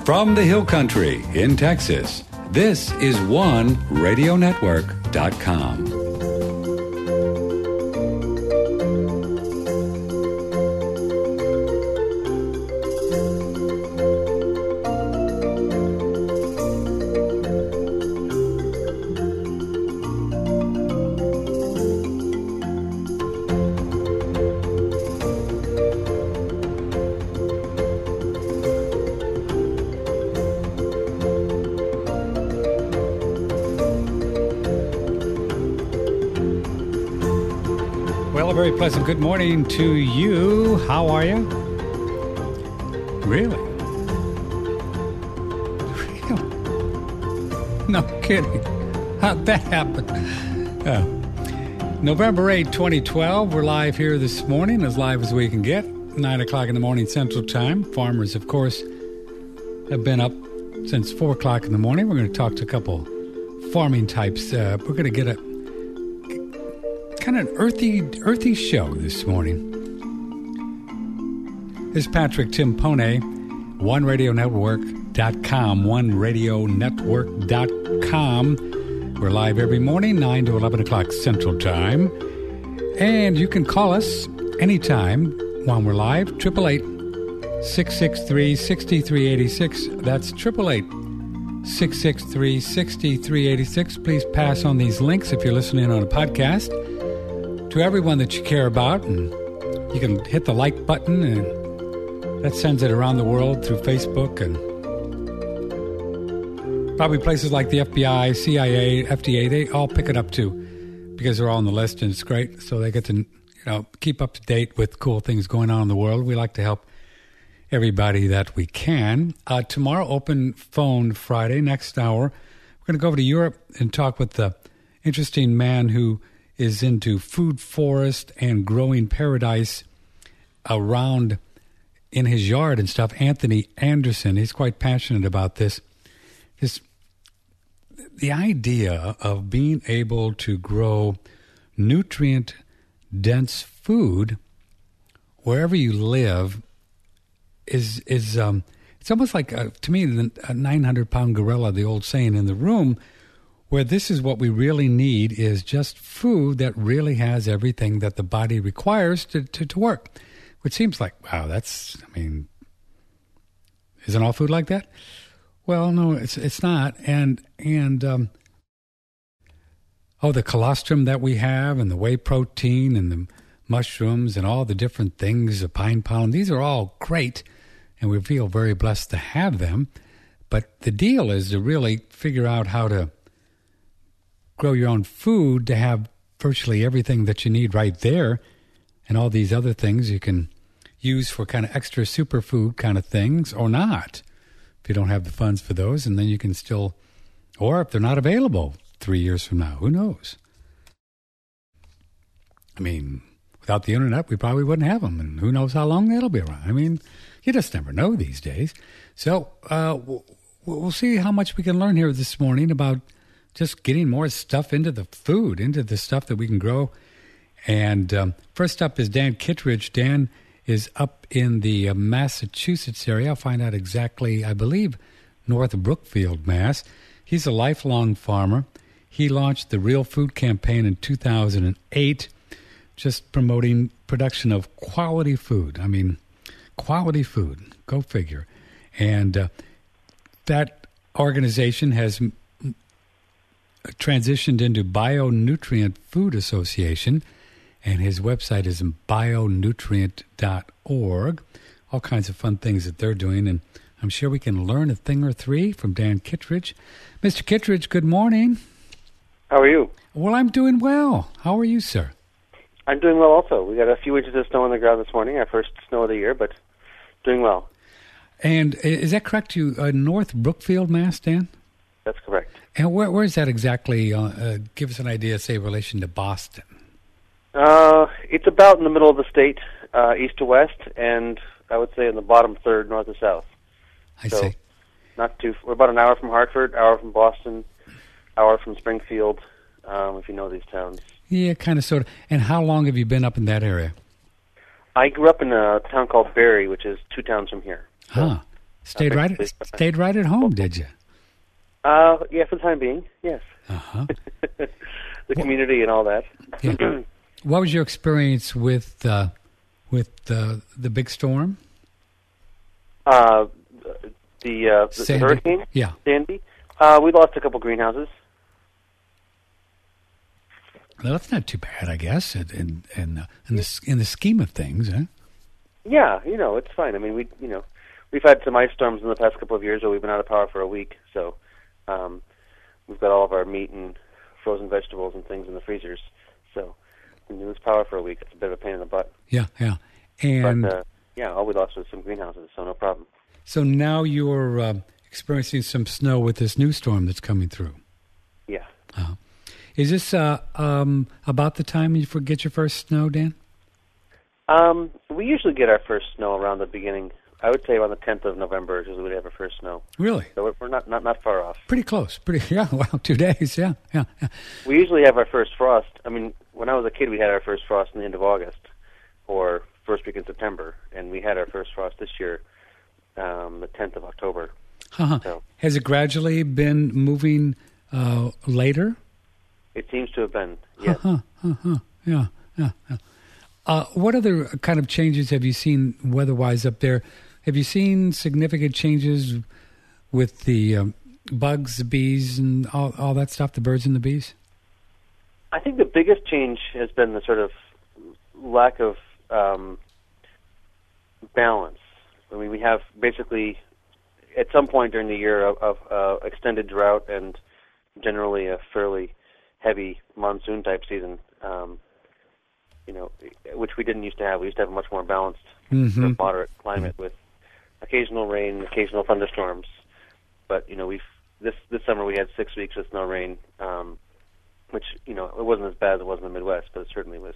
From the Hill Country in Texas, this is OneRadioNetwork.com. Very pleasant good morning to you. How are you? Really? No kidding. How'd that happen? November 8, 2012. We're live here this morning, as live as we can get. 9 o'clock in the morning Central Time. Farmers, of course, have been up since 4 o'clock in the morning. We're going to talk to a couple farming types. We're going to get a kind of an earthy show this morning. This is Patrick Timpone, OneRadioNetwork.com, OneRadioNetwork.com. We're live every morning, 9 to 11 o'clock Central Time. And you can call us anytime when we're live, 888-663-6386. That's 888-663-6386. Please pass on these links if you're listening on a podcast to everyone that you care about, and you can hit the like button, and that sends it around the world through Facebook and probably places like the FBI, CIA, FDA. They all pick it up too because they're all on the list, and it's great. So they get to keep up to date with cool things going on in the world. We like to help everybody that we can. Tomorrow, Open Phone Friday, next hour, we're going to go over to Europe and talk with the interesting man who is into food forest and growing paradise around in his yard and stuff. Anthony Anderson, he's quite passionate about this. The idea of being able to grow nutrient-dense food wherever you live is it's almost like, to me, a 900-pound gorilla, the old saying in the room, where this is what we really need is just food that really has everything that the body requires to work. Which seems like, wow, isn't all food like that? Well, no, it's not. And the colostrum that we have and the whey protein and the mushrooms and all the different things, the pine pollen, these are all great, and we feel very blessed to have them. But the deal is to really figure out how to grow your own food to have virtually everything that you need right there, and all these other things you can use for kind of extra superfood kind of things, or not, if you don't have the funds for those, and then you can still, or if they're not available 3 years from now, who knows? I mean, without the internet, we probably wouldn't have them, and who knows how long that'll be around. I mean, you just never know these days. So we'll see how much we can learn here this morning about just getting more stuff into the food, into the stuff that we can grow. And first up is Dan Kittredge. Dan is up in the Massachusetts area. I'll find out exactly, I believe, north of Brookfield, Mass. He's a lifelong farmer. He launched the Real Food campaign in 2008, just promoting production of quality food. I mean, quality food. Go figure. And that organization has transitioned into BioNutrient Food Association, and his website is bionutrient.org. All kinds of fun things that they're doing, and I'm sure we can learn a thing or three from Dan Kittredge. Mr. Kittredge, good morning. How are you? Well, I'm doing well. How are you, sir? I'm doing well also. We got a few inches of snow on the ground this morning, our first snow of the year, but doing well. And is that correct? You North Brookfield, Mass, Dan? That's correct. And where is that exactly? Give us an idea, say, in relation to Boston. It's about in the middle of the state, east to west, and I would say in the bottom third, north to south. I see. We're about an hour from Hartford, hour from Boston, hour from Springfield, if you know these towns. Yeah, kind of, sort of. And how long have you been up in that area? I grew up in a town called Barrie, which is 2 towns from here. So Stayed right at home, did you? Yeah, for the time being, yes. Uh-huh. The community and all that. Yeah. What was your experience with the big storm? The hurricane? Yeah. Sandy? We lost a couple greenhouses. Well, that's not too bad, I guess, in the scheme of things, huh? Yeah, it's fine. I mean, we've had some ice storms in the past couple of years where we've been out of power for a week, so we've got all of our meat and frozen vegetables and things in the freezers. So when you lose power for a week, it's a bit of a pain in the butt. Yeah. And but, all we lost was some greenhouses, so no problem. So now you're experiencing some snow with this new storm that's coming through. Yeah. Is this about the time you get your first snow, Dan? We usually get our first snow around the beginning. I would say around the 10th of November is usually we have our first snow. Really? So we're not far off. Pretty close. Wow, 2 days, yeah. We usually have our first frost. I mean, when I was a kid, we had our first frost in the end of August or first week in September, and we had our first frost this year, the 10th of October. Uh-huh. So, has it gradually been moving later? It seems to have been, yes. Yeah. What other kind of changes have you seen weather-wise up there? Have you seen significant changes with the bugs, the bees, and all that stuff, the birds and the bees? I think the biggest change has been the sort of lack of balance. I mean, we have basically, at some point during the year, of extended drought and generally a fairly heavy monsoon-type season, which we didn't used to have. We used to have a much more balanced, sort of moderate climate with occasional rain, occasional thunderstorms. But this summer we had 6 weeks with no rain, which it wasn't as bad as it was in the Midwest, but it certainly was,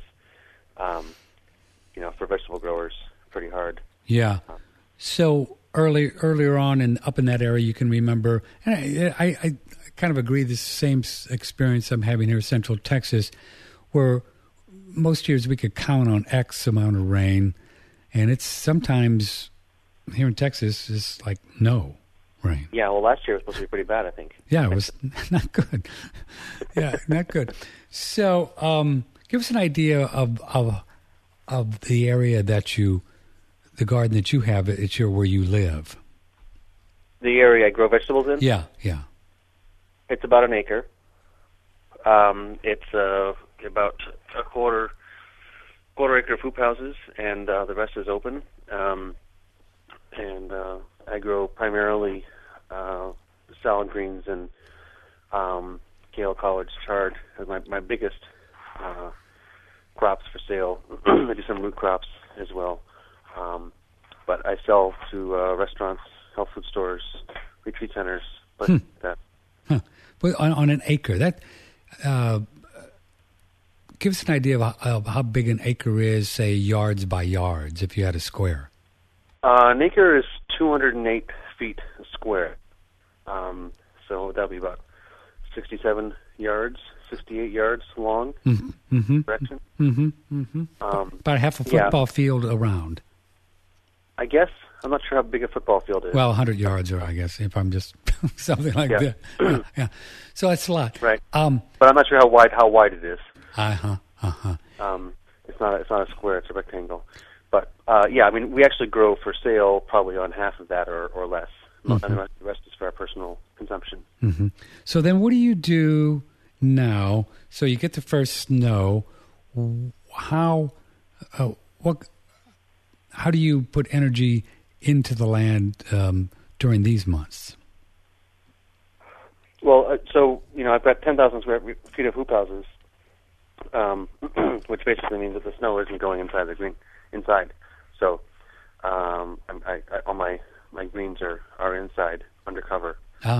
for vegetable growers, pretty hard. Yeah. So earlier on and up in that area, you can remember, and I kind of agree. This same experience I'm having here in Central Texas, where most years we could count on X amount of rain, and it's sometimes here in Texas is like no rain. Yeah, well, last year was supposed to be pretty bad, I think. Yeah, it was not good. Yeah, not good. So, give us an idea of the area the garden that you have. It's where you live. The area I grow vegetables in. Yeah. It's about an acre. It's about a quarter acre of hoop houses, and the rest is open. And I grow primarily salad greens and Gale College chard as my biggest crops for sale. I do some root crops as well. But I sell to restaurants, health food stores, retreat centers, like that. Huh. But on an acre, that give us an idea of how big an acre is, say, yards by yards, if you had a square. An acre is 208 feet square. So that would be about 67 yards, 68 yards long. Direction. About half a football field around. I guess. I'm not sure how big a football field is. Well, 100 yards, or I guess, if I'm just something like that. Yeah. So that's a lot. Right. But I'm not sure how wide it is. It's not a square, it's a rectangle. But, I mean, we actually grow for sale probably on half of that or less. And the rest is for our personal consumption. So then what do you do now? So you get the first snow. How do you put energy into the land during these months? Well, I've got 10,000 square feet of hoop houses, which basically means that the snow isn't going inside. So all my greens are inside under cover.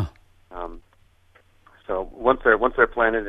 So once they're planted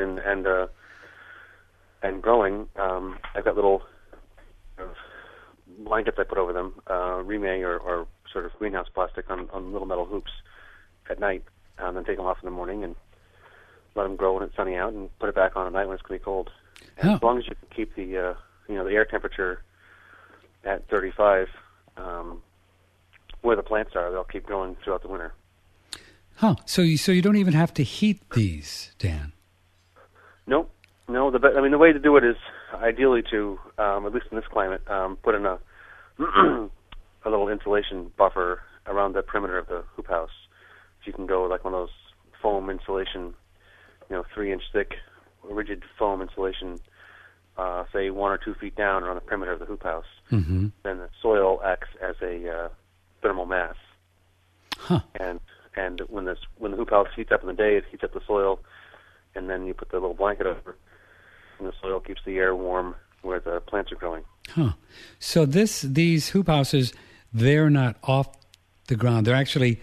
and growing, I've got little blankets I put over them, remay or sort of greenhouse plastic on little metal hoops at night, and then take them off in the morning and let them grow when it's sunny out, and put it back on at night when it's going to be cold. And as long as you can keep the air temperature at 35, where the plants are, they'll keep growing throughout the winter. Huh. So you don't even have to heat these, Dan? Nope. No, the way to do it is ideally to, at least in this climate, put in a a little insulation buffer around the perimeter of the hoop house. So you can go like one of those foam insulation, 3-inch thick, rigid foam insulation, say 1 or 2 feet down around the perimeter of the hoop house. Mm-hmm. Then the soil acts as a thermal mass. Huh. And when the hoop house heats up in the day, it heats up the soil, and then you put the little blanket over, and the soil keeps the air warm where the plants are growing. Huh. So these hoop houses, they're not off the ground. They're actually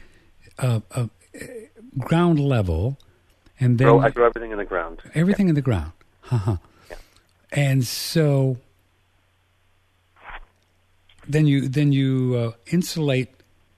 ground level, and then I grow everything in the ground. Everything in the ground. Uh-huh. Yeah. And so then you insulate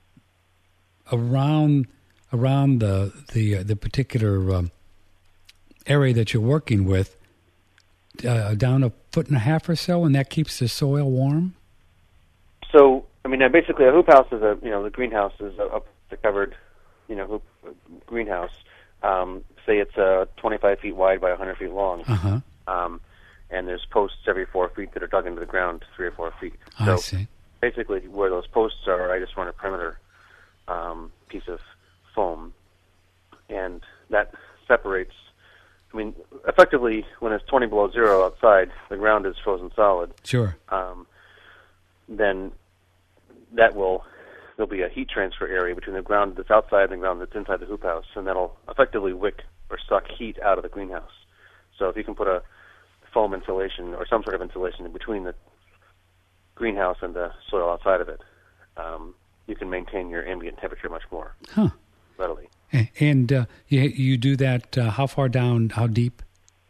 around the particular area that you're working with down 1.5 feet or so, and that keeps the soil warm. So, basically, a hoop house is the greenhouse is a covered, hoop greenhouse. Say it's 25 feet wide by 100 feet long. Uh-huh. And there's posts every 4 feet that are dug into the ground 3 or 4 feet. So I see. Basically, where those posts are, I just run a perimeter piece of foam, and that separates. Effectively, when it's 20 below zero outside, the ground is frozen solid. Sure. Then there'll be a heat transfer area between the ground that's outside and the ground that's inside the hoop house, and that'll effectively wick or suck heat out of the greenhouse. So if you can put a foam insulation or some sort of insulation in between the greenhouse and the soil outside of it, you can maintain your ambient temperature much more readily. And you do that how far down, how deep?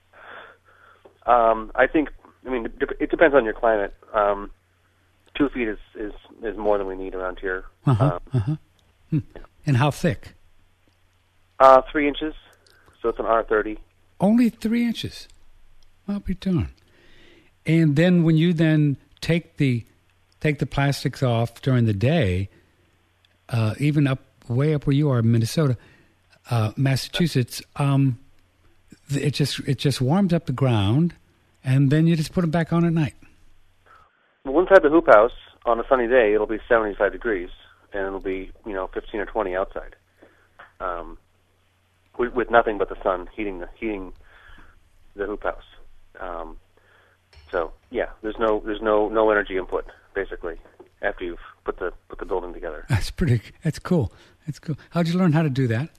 I think, it depends on your climate. 2 feet is more than we need around here. And how thick? 3 inches, so it's an R30. Only 3 inches? I'll be darned. And then when you take the plastics off during the day, even way up where you are in Minnesota, Massachusetts, it just warms up the ground, and then you just put them back on at night. Well, inside the hoop house, on a sunny day, it'll be 75 degrees, and it'll be 15 or 20 outside, with nothing but the sun heating the hoop house. So yeah, there's no energy input basically after you've put the building together. That's cool. That's cool. How'd you learn how to do that?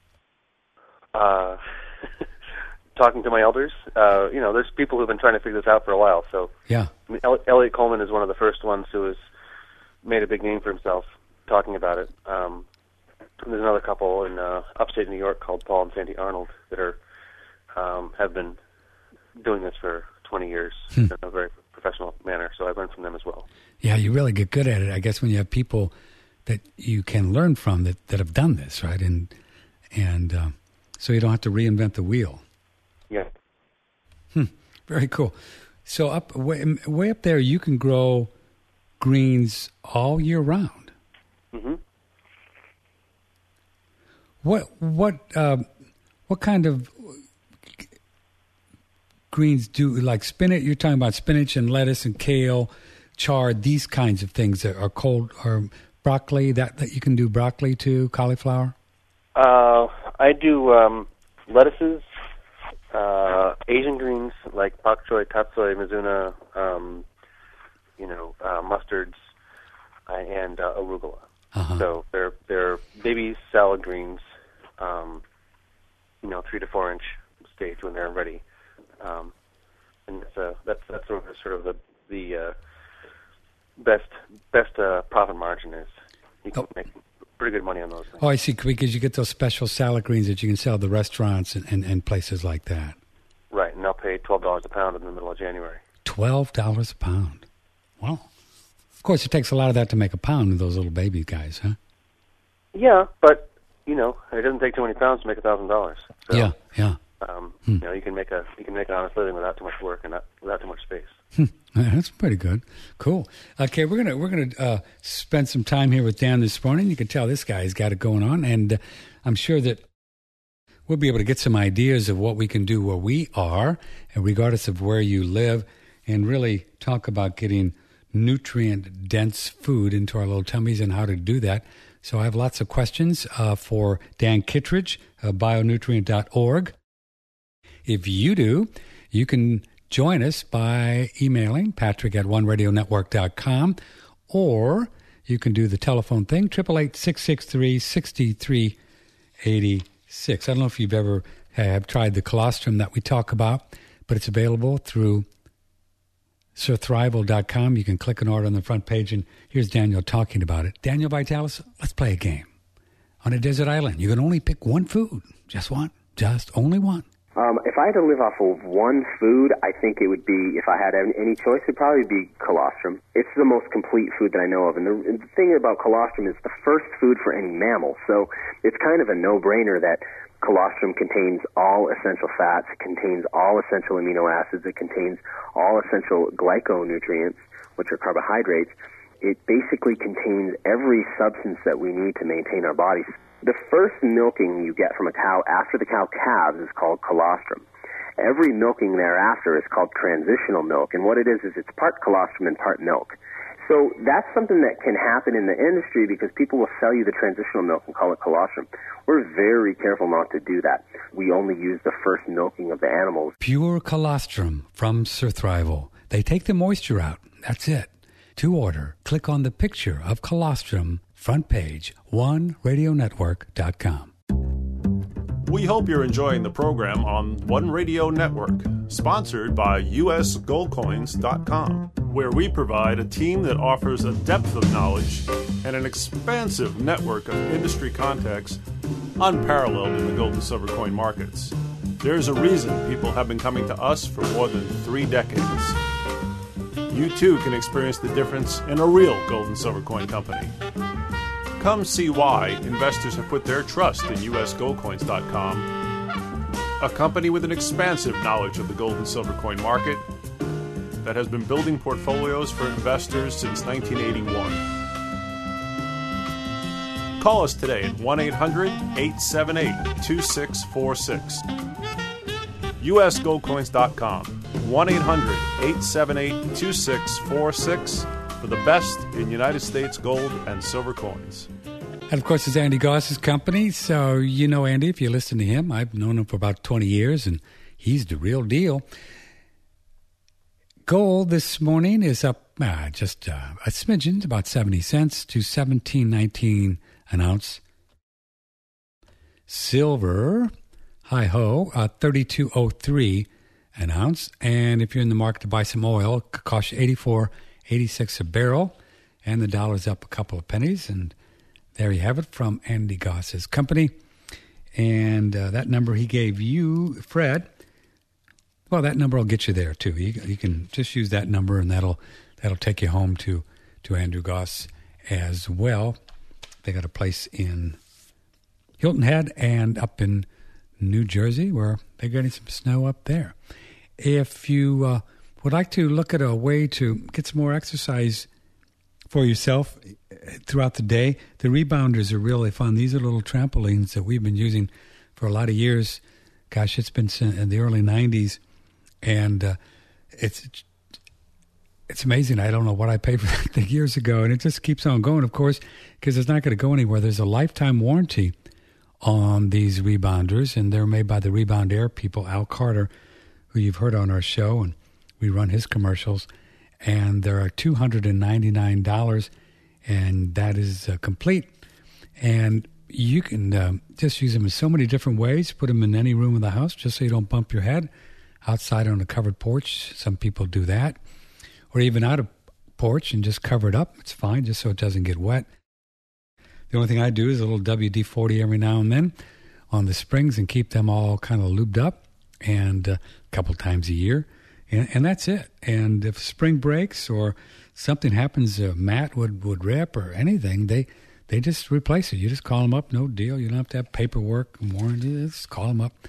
Talking to my elders. There's people who've been trying to figure this out for a while. So yeah, Elliot Coleman is one of the first ones who has made a big name for himself talking about it. There's another couple in upstate New York called Paul and Sandy Arnold that have been doing this for 20 years in a very professional manner. So I've learned from them as well. Yeah, you really get good at it, I guess, when you have people that you can learn from that have done this, right? And so you don't have to reinvent the wheel. Yeah. Very cool. So way up there, you can grow greens all year round. Mm-hmm. What kind of greens do, like spinach? You're talking about spinach and lettuce and kale, chard, these kinds of things that are cold, or broccoli, that you can do broccoli too, cauliflower? I do lettuces, Asian greens like bok choy, tatsoi, mizuna, mustards, and arugula. Uh-huh. So they're baby salad greens, 3 to 4 inch stage when they're ready. And that's sort of the best profit margin is. You can make pretty good money on those things. Oh, I see, because you get those special salad greens that you can sell at the restaurants and places like that. Right, and they'll pay $12 a pound in the middle of January. $12 a pound. Wow. Of course, it takes a lot of that to make a pound of those little baby guys, huh? Yeah, but, it doesn't take too many pounds to make $1,000. So. Yeah. You can make an honest living without too much work and without too much space. That's pretty good. Cool. Okay, we're gonna spend some time here with Dan this morning. You can tell this guy's got it going on, and I'm sure that we'll be able to get some ideas of what we can do where we are, and regardless of where you live, and really talk about getting nutrient-dense food into our little tummies and how to do that. So I have lots of questions for Dan Kittredge of bionutrient.org. If you do, you can join us by emailing Patrick at oneradionetwork.com, or you can do the telephone thing, 888-663-6386. I don't know if you've ever have tried the colostrum that we talk about, but it's available through surthrival.com. You can click an order on the front page, and here's Daniel talking about it. Daniel Vitalis, let's play a game. On a desert island, you can only pick one food. Just one. Just only one. If I had to live off of one food, I think it would be, if I had any choice, it would probably be colostrum. It's the most complete food that I know of. And the thing about colostrum is the first food for any mammal. So it's kind of a no-brainer that colostrum contains all essential fats, it contains all essential amino acids, it contains all essential glyconutrients, which are carbohydrates. It basically contains every substance that we need to maintain our bodies. The first milking you get from a cow after the cow calves is called colostrum. Every milking thereafter is called transitional milk, and what it is it's part colostrum and part milk. So that's something that can happen in the industry because people will sell you the transitional milk and call it colostrum. We're very careful not to do that. We only use the first milking of the animals. Pure colostrum from Surthrival. They take the moisture out. That's it. To order, click on the picture of colostrum, front page, oneradionetwork.com. We hope you're enjoying the program on One Radio Network, sponsored by usgoldcoins.com, where we provide a team that offers a depth of knowledge and an expansive network of industry contacts unparalleled in the gold and silver coin markets. There's a reason people have been coming to us for more than 3 decades. You too can experience the difference in a real gold and silver coin company. Come see why investors have put their trust in usgoldcoins.com, a company with an expansive knowledge of the gold and silver coin market that has been building portfolios for investors since 1981. Call us today at 1-800-878-2646. usgoldcoins.com, 1-800-878-2646 for the best in United States gold and silver coins. And, of course, it's Andy Goss's company. So, you know Andy, if you listen to him. I've known him for about 20 years, and he's the real deal. Gold this morning is up just a smidgen, about 70 cents to $17.19 an ounce. Silver, hi-ho, $32.03 an ounce. And if you're in the market to buy some oil, it could cost you $84.86 a barrel. And the dollar's up a couple of pennies. And there you have it from Andy Goss's company. And that number he gave you, Fred, well, that number will get you there, too. You can just use that number, and that'll take you home to Andrew Goss as well. They got a place in Hilton Head and up in New Jersey where they're getting some snow up there. If you would like to look at a way to get some more exercise for yourself throughout the day, the Rebounders are really fun. These are little trampolines that we've been using for a lot of years. Gosh, it's been in the early 90s, and it's amazing. I don't know what I paid for that thing years ago, and it just keeps on going, of course, because it's not going to go anywhere. There's a lifetime warranty on these Rebounders, and they're made by the Rebound Air people, Al Carter, who you've heard on our show, and we run his commercials, and they're $299, and that is complete. And you can just use them in so many different ways. Put them in any room of the house just so you don't bump your head. Outside on a covered porch, some people do that. Or even out of porch and just cover it up. It's fine, just so it doesn't get wet. The only thing I do is a little WD-40 every now and then on the springs and keep them all kind of lubed up, and a couple times a year. And that's it. And if spring breaks or something happens, a mat would rip or anything, they just replace it. You just call them up, no deal. You don't have to have paperwork and warranty. Just call them up.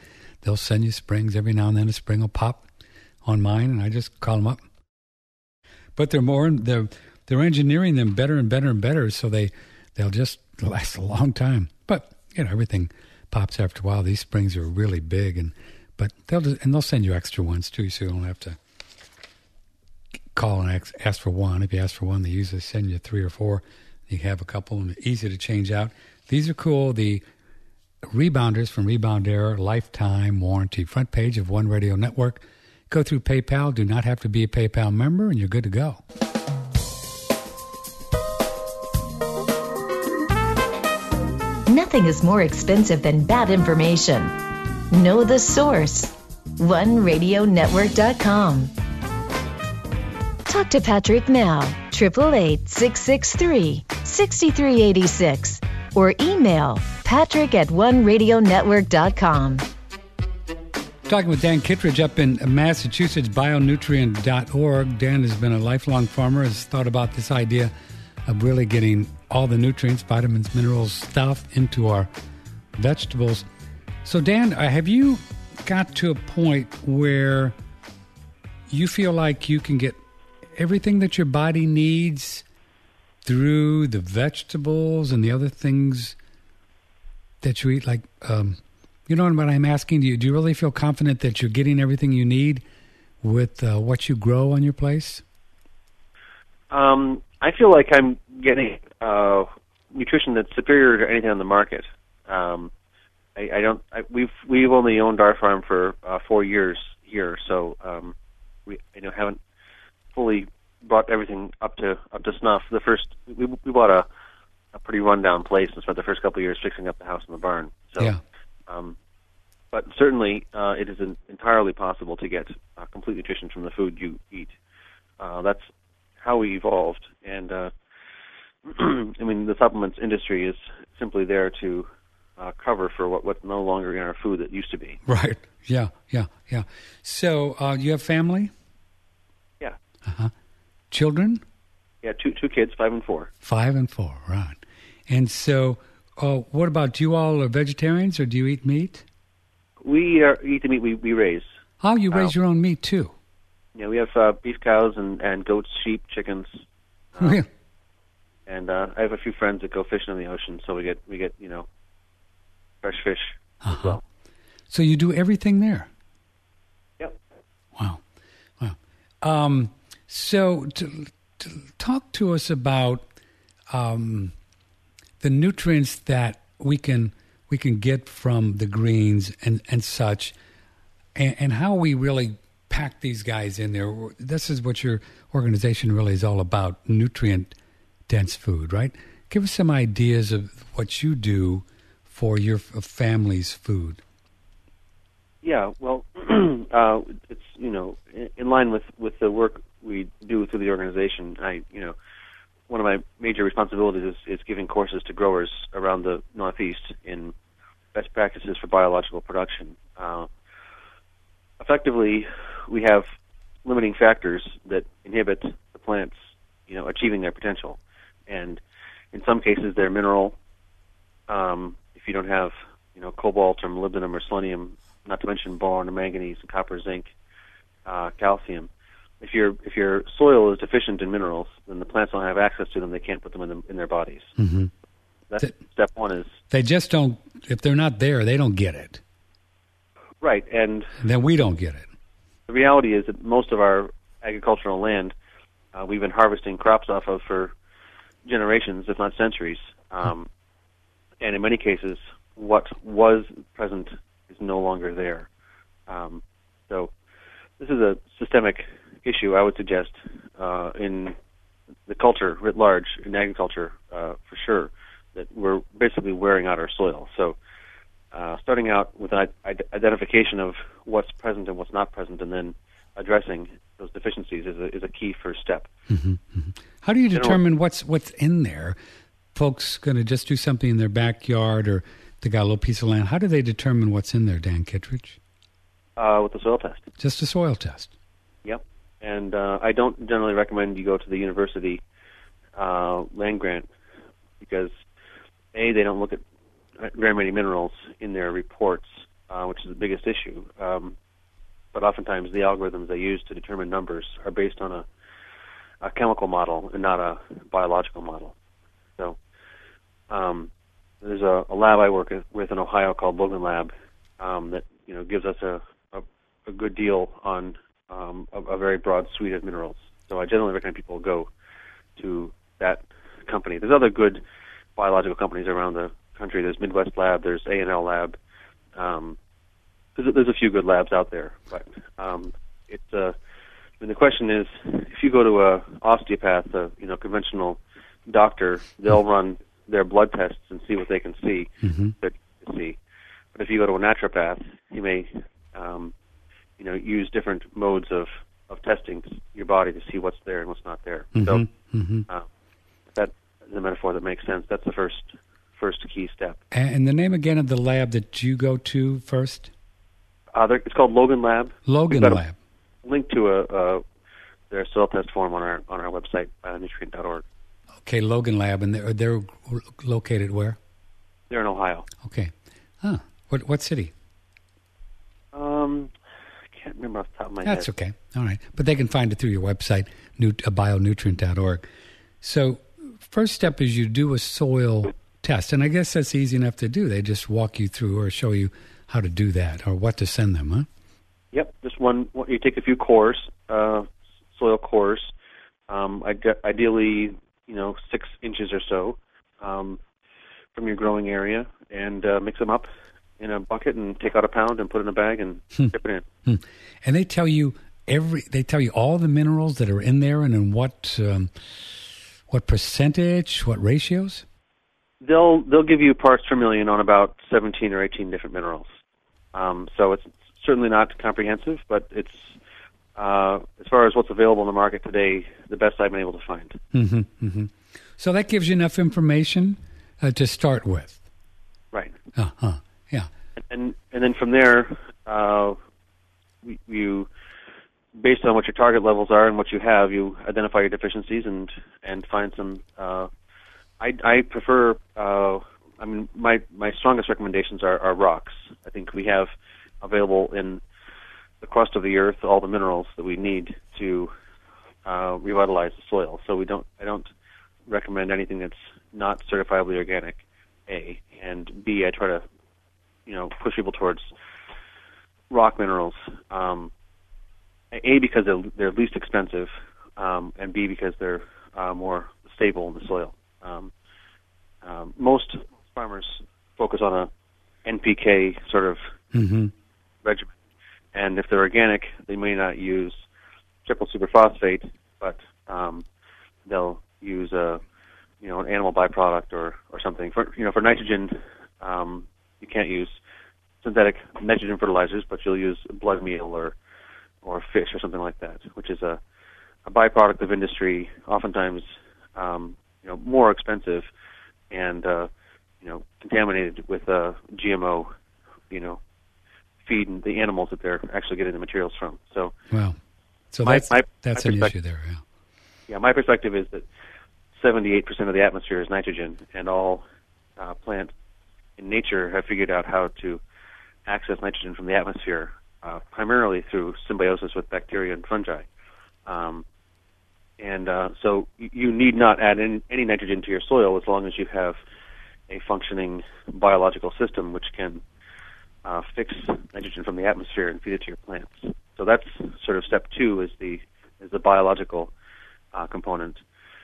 they'll send you springs. Every now and then a spring will pop on mine, and I just call them up. But they're engineering them better and better and better, so they'll just last a long time. But everything pops after a while. These springs are really big, but they'll send you extra ones too, so you don't have to call and ask for one. If you ask for one, they usually send you 3 or 4. You have a couple, and they're easy to change out. These are cool. The Rebounders from Rebound Air, lifetime warranty. Front page of One Radio Network. Go through PayPal. Do not have to be a PayPal member, and you're good to go. Nothing is more expensive than bad information. Know the source. OneRadioNetwork.com. Talk to Patrick now, 888-663-6386, or email patrick@oneradionetwork.com. Talking with Dan Kittredge up in Massachusetts, bionutrient.org. Dan has been a lifelong farmer, has thought about this idea of really getting all the nutrients, vitamins, minerals, stuff into our vegetables. So, Dan, have you got to a point where you feel like you can get everything that your body needs through the vegetables and the other things that you eat? Like, you know what I'm asking? Do you really feel confident that you're getting everything you need with what you grow on your place? I feel like I'm getting nutrition that's superior to anything on the market. We've only owned our farm for 4 years here, so we haven't fully brought everything up to snuff. We bought a pretty rundown place and spent the first couple of years fixing up the house and the barn. So, yeah. But certainly it is entirely possible to get complete nutrition from the food you eat. That's how we evolved, and the supplements industry is simply there to cover for what's no longer in our food that used to be. Right. Yeah. So you have family? Yeah. Uh-huh. Children? Yeah, two kids, 5 and 4. 5 and 4, right. And so what about, you all are vegetarians, or do you eat meat? We eat the meat we raise. Oh, you raise your own meat too? Yeah, we have beef cows and goats, sheep, chickens. Really? And I have a few friends that go fishing in the ocean, so we get fresh fish as well. So you do everything there? Yep. Wow. So to talk to us about the nutrients that we can get from the greens and such, and how we really pack these guys in there. This is what your organization really is all about, nutrient-dense food, right? Give us some ideas of what you do for your family's food. Yeah, well, it's in line with the work we do through the organization. One of my major responsibilities is giving courses to growers around the Northeast in best practices for biological production. Effectively, we have limiting factors that inhibit the plants, achieving their potential, and in some cases they're mineral. If you don't have, cobalt or molybdenum or selenium, not to mention boron or manganese and copper, zinc, calcium. If your soil is deficient in minerals, then the plants don't have access to them. They can't put them in their bodies. Mm-hmm. That's step one. Is they just don't. If they're not there, they don't get it. Right, and then we don't get it. The reality is that most of our agricultural land we've been harvesting crops off of for generations, if not centuries. And in many cases, what was present is no longer there. So this is a systemic issue, I would suggest, in the culture writ large, in agriculture for sure, that we're basically wearing out our soil. So starting out with an identification of what's present and what's not present, and then addressing those deficiencies is a key first step. Mm-hmm, mm-hmm. How do you determine what's in there? Folks going to just do something in their backyard, or they got a little piece of land. How do they determine what's in there, Dan Kittredge? With the soil test. Just a soil test? Yep. And I don't generally recommend you go to the university land grant because, A, they don't look at very many minerals in their reports. which is the biggest issue. But oftentimes the algorithms they use to determine numbers are based on a chemical model and not a biological model. So there's a lab I work with in Ohio called Logan Lab that gives us a good deal on a very broad suite of minerals. So I generally recommend people go to that company. There's other good biological companies around the country. There's Midwest Lab, there's A&L Lab. There's a few good labs out there, but the question is, if you go to a osteopath, a conventional doctor, they'll run their blood tests and see what they can see. But if you go to a naturopath, you may use different modes of testing your body to see what's there and what's not there. So that is a metaphor that makes sense. That's the first key step. And the name again of the lab that you go to first? It's called Logan Lab. Logan Lab. Link to their soil test form on our website, bionutrient.org. Okay, Logan Lab, and they're located where? They're in Ohio. Okay. Huh. What city? I can't remember off the top of my head. That's okay. All right. But they can find it through your website, bionutrient.org. So first step is you do a soil test, and I guess that's easy enough to do. They just walk you through or show you how to do that or what to send them, huh? Yep. Just one. You take a few cores, soil cores, ideally, 6 inches or so from your growing area, and mix them up in a bucket and take out a pound and put it in a bag and dip it in. And they tell you all the minerals that are in there and in what percentage, what ratios? They'll give you parts per million on about 17 or 18 different minerals. So it's certainly not comprehensive, but it's as far as what's available in the market today, the best I've been able to find. So that gives you enough information to start with. Right. Yeah. And then from there, you based on what your target levels are and what you have, you identify your deficiencies and find some. I prefer. My strongest recommendations are rocks. I think we have available in the crust of the earth all the minerals that we need to revitalize the soil. So I don't recommend anything that's not certifiably organic. A, and B, I try to push people towards rock minerals. A, because they're least expensive, and B, because they're more stable in the soil. Most farmers focus on a NPK sort of regimen, and if they're organic, they may not use triple superphosphate, but they'll use an animal byproduct or something. For nitrogen, you can't use synthetic nitrogen fertilizers, but you'll use blood meal or fish or something like that, which is a byproduct of industry, oftentimes more expensive and contaminated with GMO, feed the animals that they're actually getting the materials from. So, wow. So that's an issue there. Yeah. Yeah, my perspective is that 78% of the atmosphere is nitrogen, and all plants in nature have figured out how to access nitrogen from the atmosphere, primarily through symbiosis with bacteria and fungi. So you need not add any nitrogen to your soil as long as you have a functioning biological system which can fix nitrogen from the atmosphere and feed it to your plants. So that's sort of step 2 is the biological component.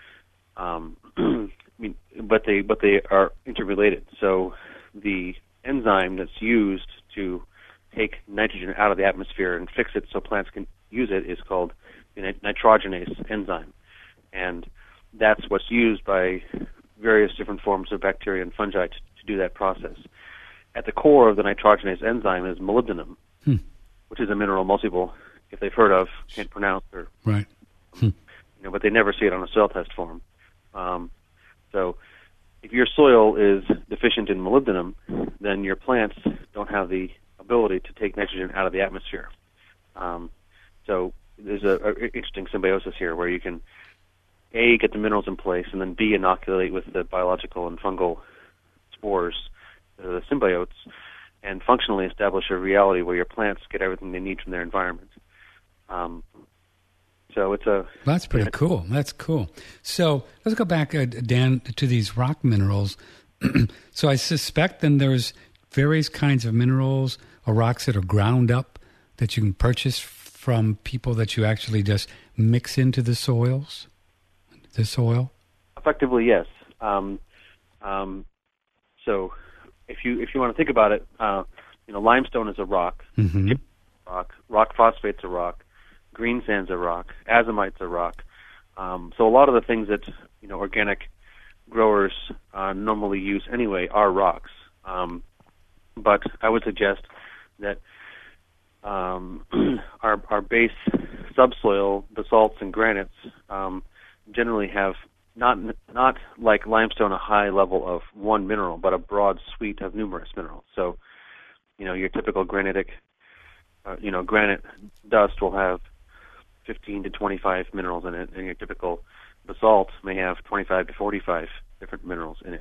But they are interrelated. So the enzyme that's used to take nitrogen out of the atmosphere and fix it so plants can use it is called the nitrogenase enzyme, and that's what's used by various different forms of bacteria and fungi to do that process. At the core of the nitrogenase enzyme is molybdenum, which is a mineral most people, if they've heard of, can't pronounce or right. But they never see it on a soil test form. So if your soil is deficient in molybdenum, then your plants don't have the ability to take nitrogen out of the atmosphere. So there's a interesting symbiosis here where you can, A, get the minerals in place, and then B, inoculate with the biological and fungal spores, the symbiotes, and functionally establish a reality where your plants get everything they need from their environment. So it's a... That's pretty cool. That's cool. So let's go back, Dan, to these rock minerals. So I suspect then there's various kinds of minerals or rocks that are ground up that you can purchase from people that you actually just mix into the soil? Effectively, yes. So if you want to think about it, limestone is a rock, Mm-hmm. rock phosphate's a rock, green sand's a rock, azomite's a rock. So a lot of the things that organic growers normally use anyway are rocks. But I would suggest that our base subsoil, basalts and granites, generally have not like limestone a high level of one mineral, but a broad suite of numerous minerals. So, your typical granitic, granite dust will have 15 to 25 minerals in it, and your typical basalt may have 25 to 45 different minerals in it.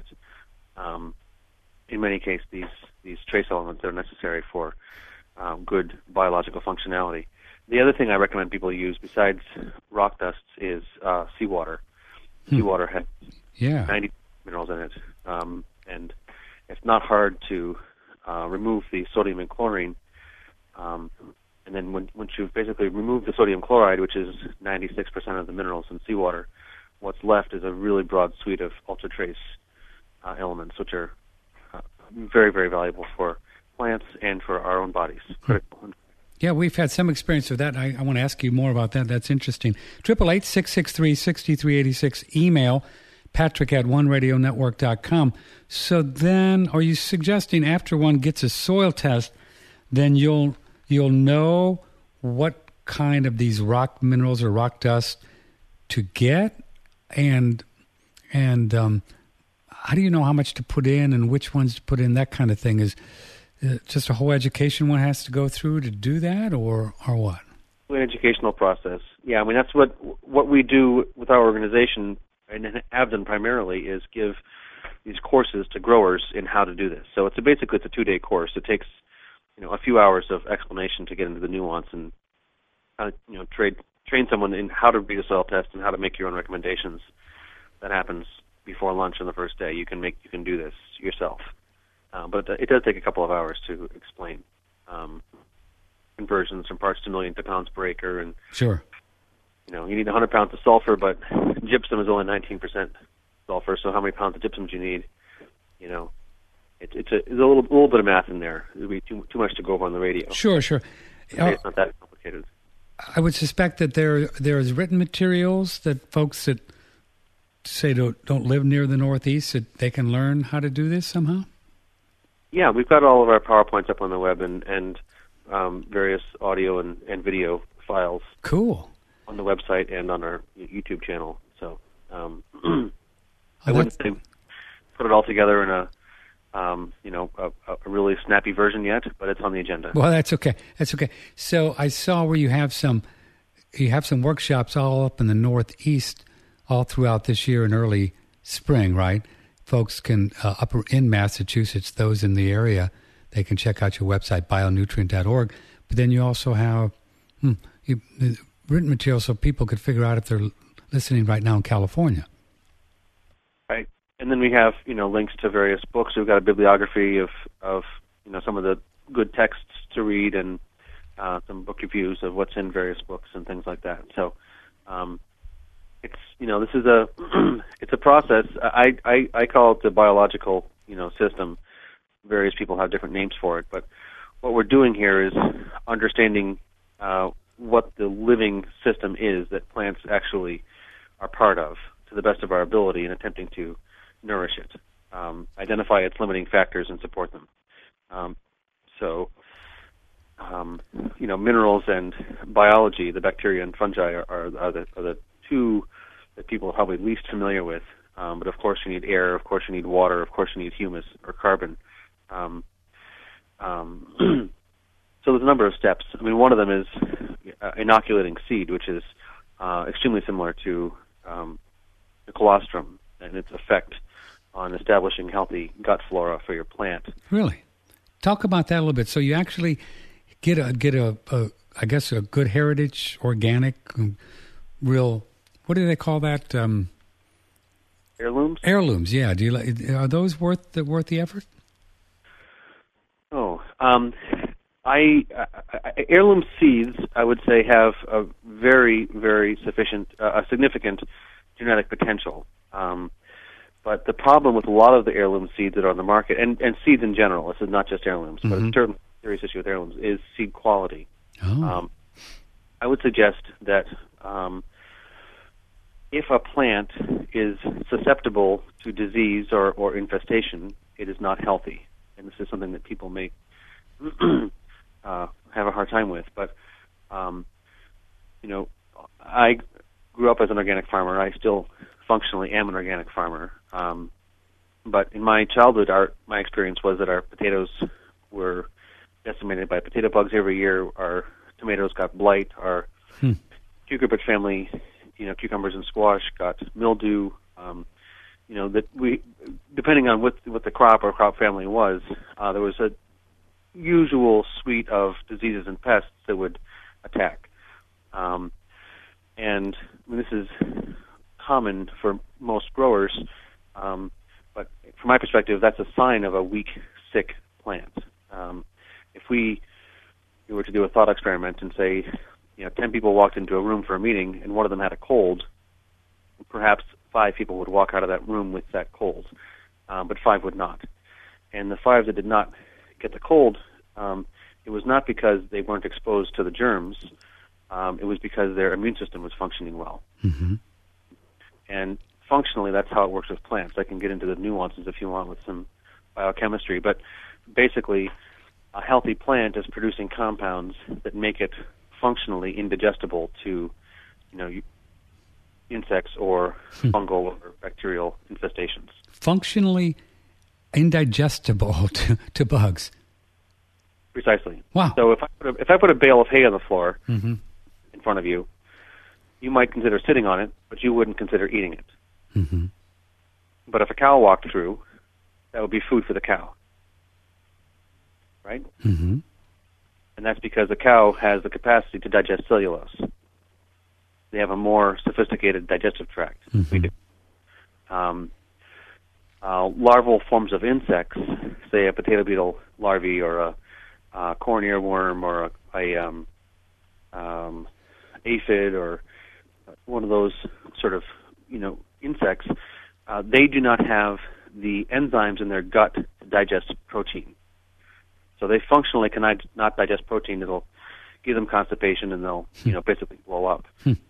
In many cases, these trace elements are necessary for good biological functionality. The other thing I recommend people use besides rock dusts is seawater. Seawater has 90 minerals in it, and it's not hard to remove the sodium and chlorine. And then once you've basically removed the sodium chloride, which is 96% of the minerals in seawater, what's left is a really broad suite of ultra-trace elements, which are very, very valuable for plants and for our own bodies. Critical. Yeah, we've had some experience with that. I want to ask you more about that. That's interesting. 888-663-6386. Email patrick@oneradionetwork.com. So then, are you suggesting after one gets a soil test, then you'll know what kind of these rock minerals or rock dust to get, and how do you know how much to put in and which ones to put in? That kind of thing is just a whole education one has to go through to do that, or what? An educational process. Yeah, I mean that's what we do with our organization and have done primarily is give these courses to growers in how to do this. So it's a 2-day course. It takes a few hours of explanation to get into the nuance and train someone in how to read a soil test and how to make your own recommendations. That happens before lunch on the first day. You can do this yourself, but it does take a couple of hours to explain conversions from parts to million to pounds per acre, and sure, you need 100 pounds of sulfur, but gypsum is only 19% sulfur. So how many pounds of gypsum do you need? It's a little bit of math in there. It would be too much to go over on the radio. Sure. It's not that complicated. I would suspect that there is written materials that folks that say don't live near the Northeast that they can learn how to do this somehow. Yeah, we've got all of our PowerPoints up on the web and various audio and video files. Cool. On the website and on our YouTube channel. So I wouldn't say put it all together in a really snappy version yet, but it's on the agenda. Well, that's okay. That's okay. So I saw where you have some workshops all up in the Northeast all throughout this year and early spring, right? Folks can upper in Massachusetts, those in the area, they can check out your website, bionutrient.org. But then you also have written material so people could figure out if they're listening right now in California. Right. And then we have, links to various books. We've got a bibliography of some of the good texts to read and some book reviews of what's in various books and things like that. So this is it's a process. I call it the biological, system. Various people have different names for it, but what we're doing here is understanding what the living system is that plants actually are part of to the best of our ability and attempting to nourish it, identify its limiting factors and support them. Minerals and biology, the bacteria and fungi are the two that people are probably least familiar with. But of course you need air, of course you need water, of course you need humus or carbon. So there's a number of steps. I mean, one of them is inoculating seed, which is extremely similar to the colostrum and its effect on establishing healthy gut flora for your plant. Really? Talk about that a little bit. So you actually get a I guess a good heritage, organic, real. What do they call that? Heirlooms. Heirlooms. Yeah. Are those worth the effort? Oh, heirloom seeds, I would say, have a very, very significant genetic potential. But the problem with a lot of the heirloom seeds that are on the market, and seeds in general, this is not just heirlooms, but it's certainly a serious issue with heirlooms, is seed quality. Oh. I would suggest that if a plant is susceptible to disease or infestation, it is not healthy. And this is something that people may have a hard time with. But, I grew up as an organic farmer. I still functionally am an organic farmer. But in my childhood, my experience was that our potatoes were decimated by potato bugs every year. Our tomatoes got blight. Our cucumber family, cucumbers and squash got mildew. That we, depending on what the crop or crop family was, there was a usual suite of diseases and pests that would attack. And this is common for most growers, but from my perspective, that's a sign of a weak, sick plant. If we were to do a thought experiment and say, 10 people walked into a room for a meeting and one of them had a cold, perhaps 5 people would walk out of that room with that cold, but 5 would not. And the 5 that did not get the cold, it was not because they weren't exposed to the germs. It was because their immune system was functioning well. Mm-hmm. And functionally, that's how it works with plants. I can get into the nuances if you want with some biochemistry, but basically, a healthy plant is producing compounds that make it functionally indigestible to, insects or fungal or bacterial infestations. Functionally indigestible to bugs. Precisely. Wow. So if I put a bale of hay on the floor in front of you, you might consider sitting on it, but you wouldn't consider eating it. Mm-hmm. But if a cow walked through, that would be food for the cow. Right? Mm-hmm. And that's because the cow has the capacity to digest cellulose. They have a more sophisticated digestive tract. Mm-hmm. We do. Larval forms of insects, say a potato beetle larvae or a corn earworm or a aphid or one of those sort of insects, they do not have the enzymes in their gut to digest protein. So they functionally cannot digest protein. It'll give them constipation and they'll basically blow up.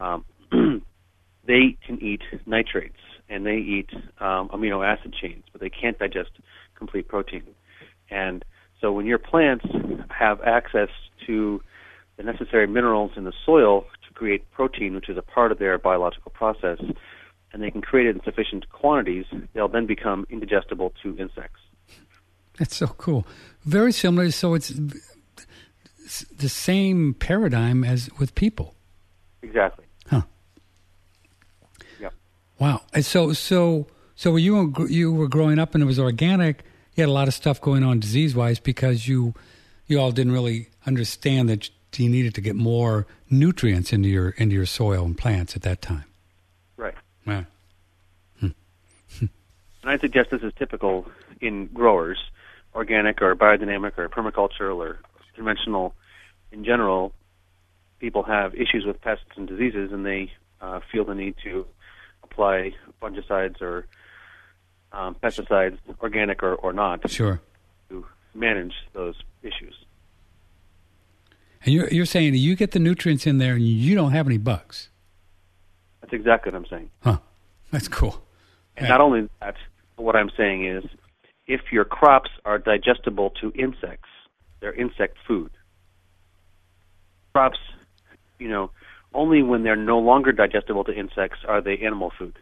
They can eat nitrates and they eat amino acid chains, but they can't digest complete protein. And so when your plants have access to the necessary minerals in the soil to create protein, which is a part of their biological process, and they can create it in sufficient quantities, they'll then become indigestible to insects. That's so cool. Very similar. So it's the same paradigm as with people. Exactly. Huh. Yep. Wow. And so when you were growing up and it was organic, you had a lot of stuff going on disease-wise because you all didn't really understand that you needed to get more nutrients into your soil and plants at that time. Right. Yeah. And I suggest this is typical in growers, organic or biodynamic or permaculture or conventional in general. People have issues with pests and diseases, and they feel the need to apply fungicides or pesticides, organic or not, sure, to manage those issues. And you're saying you get the nutrients in there and you don't have any bugs. That's exactly what I'm saying. Huh. That's cool. And not only that, what I'm saying is if your crops are digestible to insects, they're insect food. Crops, only when they're no longer digestible to insects are they animal food.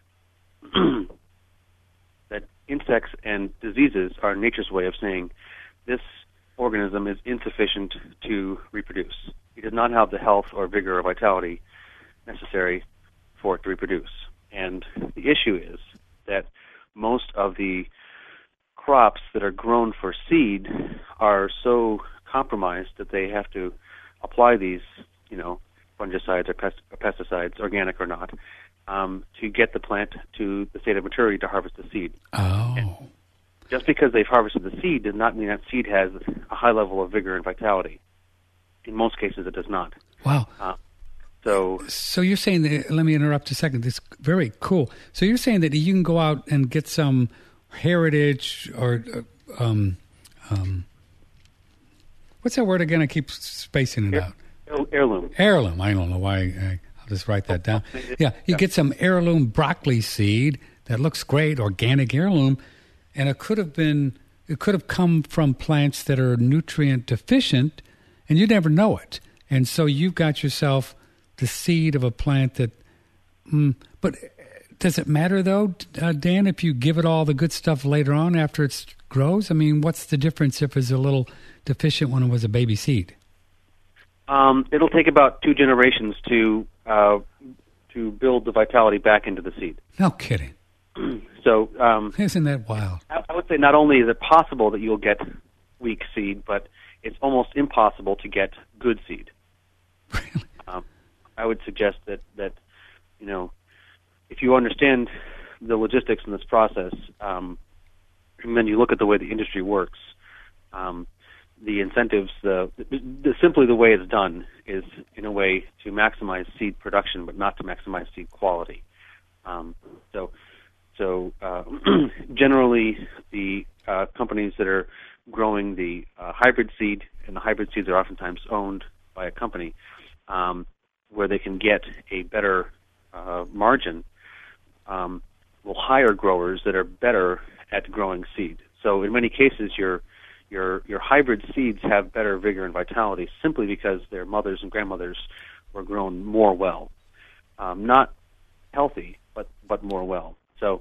That insects and diseases are nature's way of saying this organism is insufficient to reproduce. It does not have the health or vigor or vitality necessary for it to reproduce. And the issue is that most of the crops that are grown for seed are so compromised that they have to apply these, fungicides or pesticides, organic or not, to get the plant to the state of maturity to harvest the seed. Oh. And just because they've harvested the seed does not mean that seed has a high level of vigor and vitality. In most cases, it does not. Wow. So you're saying that, let me interrupt a second. This is very cool. So you're saying that you can go out and get some heritage or what's that word again? I keep spacing it out. Heirloom. Heirloom. I don't know why. I'll just write that down. Yeah, you get some heirloom broccoli seed that looks great, organic heirloom, and it could have come from plants that are nutrient deficient, and you never know it. And so you've got yourself the seed of a plant that, but does it matter though, Dan, if you give it all the good stuff later on after it grows? I mean, what's the difference if it's a little deficient when it was a baby seed? It'll take about 2 generations to build the vitality back into the seed. No kidding. So isn't that wild? I would say not only is it possible that you'll get weak seed, but it's almost impossible to get good seed. Really? I would suggest that if you understand the logistics in this process, and then you look at the way the industry works, the incentives, simply the way it's done is in a way to maximize seed production, but not to maximize seed quality. So generally, the companies that are growing the hybrid seed, and the hybrid seeds are oftentimes owned by a company, where they can get a better margin, will hire growers that are better at growing seed. So in many cases, your hybrid seeds have better vigor and vitality simply because their mothers and grandmothers were grown more well, not healthy, but more well. So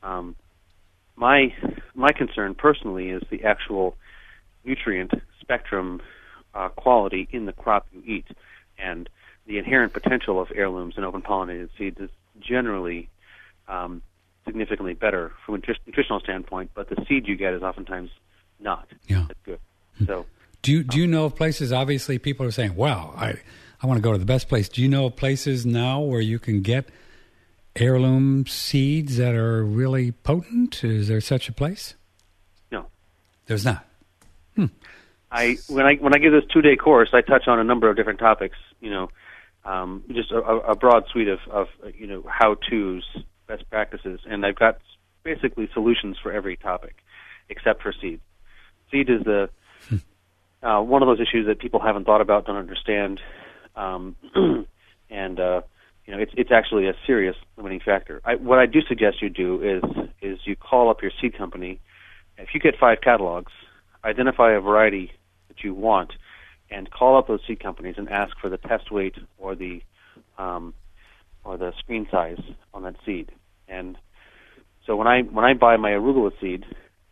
my concern personally is the actual nutrient spectrum quality in the crop you eat, and the inherent potential of heirlooms and open pollinated seeds is generally significantly better from a nutritional standpoint, but the seed you get is oftentimes not as good. So, do you know of places? Obviously, people are saying, "Wow, I want to go to the best place." Do you know of places now where you can get heirloom seeds that are really potent? Is there such a place? No, there's not. When I give this 2-day course, I touch on a number of different topics. Just a broad suite of how-tos, best practices, and I've got basically solutions for every topic, except for seed. Seed is one of those issues that people haven't thought about, don't understand, and it's actually a serious limiting factor. What I do suggest you do is you call up your seed company. If you get 5 catalogs, identify a variety that you want, and call up those seed companies and ask for the test weight or the screen size on that seed. And so when I buy my arugula seed,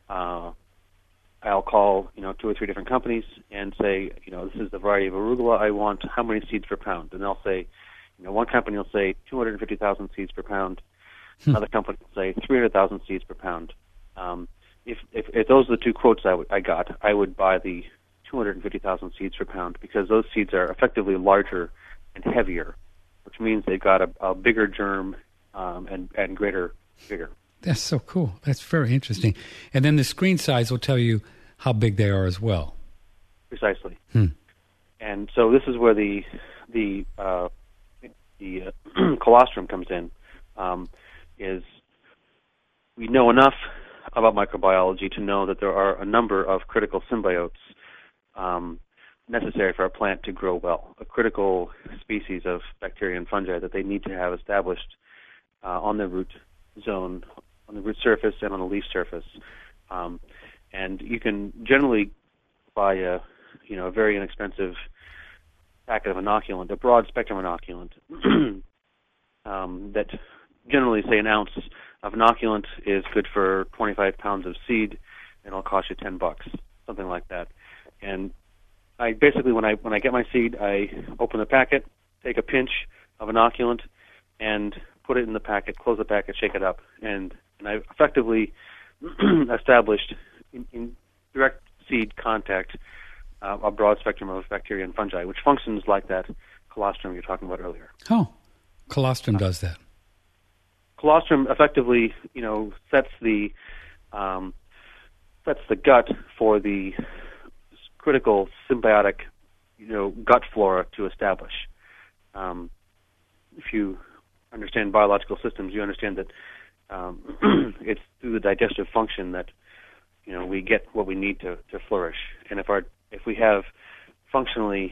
I'll call 2 or 3 different companies and say, this is the variety of arugula I want. How many seeds per pound? And they'll say, one company will say 250,000 seeds per pound. Another company will say 300,000 seeds per pound. If those are the 2 quotes I got, I would buy the 250,000 seeds per pound because those seeds are effectively larger and heavier, which means they've got a bigger germ and greater vigor. That's so cool. That's very interesting. And then the screen size will tell you how big they are as well. Precisely. And so this is where the colostrum comes in. Is we know enough about microbiology to know that there are a number of critical symbiotes necessary for a plant to grow well, a critical species of bacteria and fungi that they need to have established on the root zone, on the root surface, and on the leaf surface. And you can generally buy a very inexpensive packet of inoculant, a broad spectrum inoculant, that generally, say, an ounce of inoculant is good for 25 pounds of seed, and it'll cost you $10, something like that. And I basically, when I get my seed, I open the packet, take a pinch of inoculant, and put it in the packet, close the packet, shake it up, and I've effectively established in direct seed seed contact a broad spectrum of bacteria and fungi, which functions like that colostrum you're talking about earlier. Oh, colostrum does that. Colostrum effectively, sets the gut for the critical symbiotic, gut flora to establish. If you understand biological systems, you understand that it's through the digestive function that we get what we need to flourish. And if we have functionally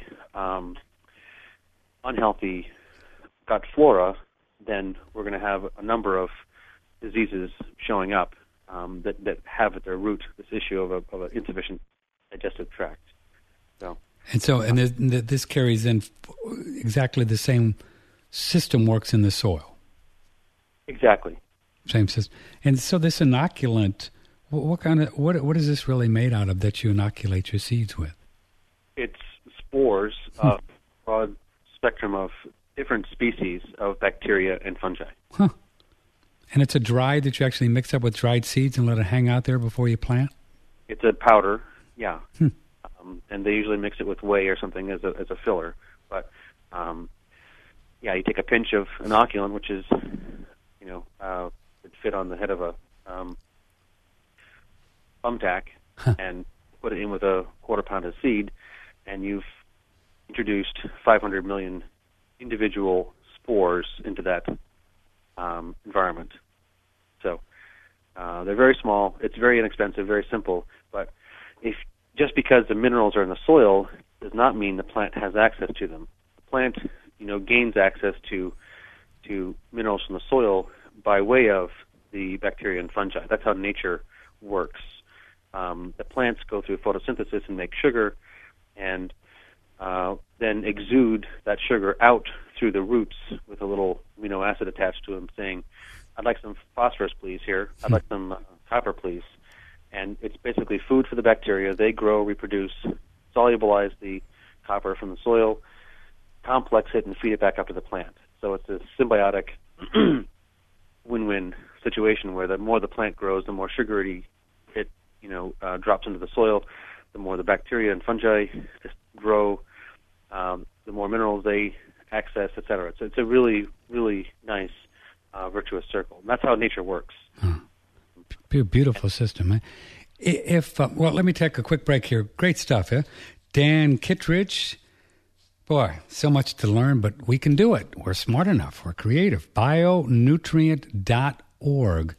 unhealthy gut flora, then we're going to have a number of diseases showing up that have at their root this issue of an insufficient digestive tract. And this carries in exactly the same system works in the soil. Exactly. Same system. And so this inoculant, what is this really made out of that you inoculate your seeds with? It's spores of a broad spectrum of different species of bacteria and fungi. Huh. And it's a dry that you actually mix up with dried seeds and let it hang out there before you plant? It's a powder, yeah. And they usually mix it with whey or something as a filler. But, you take a pinch of inoculant, which is, would fit on the head of a thumbtack, and put it in with a quarter pound of seed, and you've introduced 500 million individual spores into that environment. So they're very small. It's very inexpensive, very simple. But just because the minerals are in the soil does not mean the plant has access to them. The plant, gains access to minerals from the soil by way of the bacteria and fungi. That's how nature works. The plants go through photosynthesis and make sugar, and then exude that sugar out through the roots with a little amino acid attached to them, saying, "I'd like some phosphorus, please, here. I'd like some copper, please." And it's basically food for the bacteria. They grow, reproduce, solubilize the copper from the soil, complex it, and feed it back up to the plant. So it's a symbiotic win-win situation where the more the plant grows, the more sugary it drops into the soil, the more the bacteria and fungi grow, the more minerals they access, etc. So it's a really, really nice virtuous circle. And that's how nature works. Beautiful system, man. Let me take a quick break here. Great stuff, yeah? Dan Kittredge. Boy, so much to learn, but we can do it. We're smart enough. We're creative. Bionutrient.org.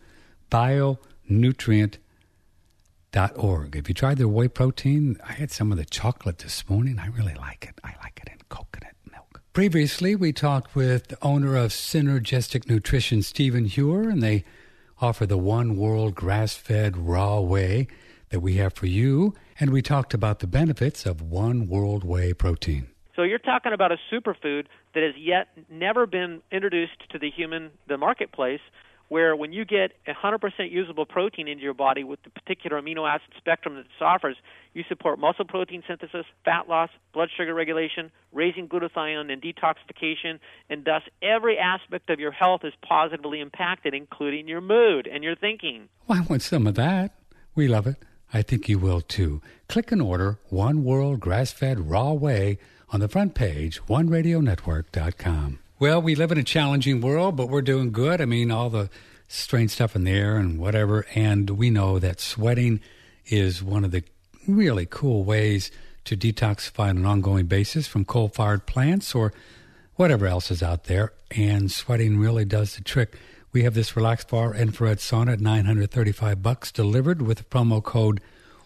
Bionutrient.org. Have you tried their whey protein? I had some of the chocolate this morning. I really like it. I like it in coconut milk. Previously, we talked with the owner of Synergistic Nutrition, Stephen Hewer, and they offer the One World grass-fed raw whey that we have for you. And we talked about the benefits of One World whey protein. So you're talking about a superfood that has yet never been introduced to the marketplace, where when you get 100% usable protein into your body with the particular amino acid spectrum that this offers, you support muscle protein synthesis, fat loss, blood sugar regulation, raising glutathione and detoxification, and thus every aspect of your health is positively impacted, including your mood and your thinking. Well, I want some of that. We love it. I think you will too. Click and order One World grass-fed raw whey on the front page, OneRadioNetwork.com. Well, we live in a challenging world, but we're doing good. I mean, all the strange stuff in the air and whatever, and we know that sweating is one of the really cool ways to detoxify on an ongoing basis from coal-fired plants or whatever else is out there, and sweating really does the trick. We have this RelaxFar infrared sauna at $935 delivered with the promo code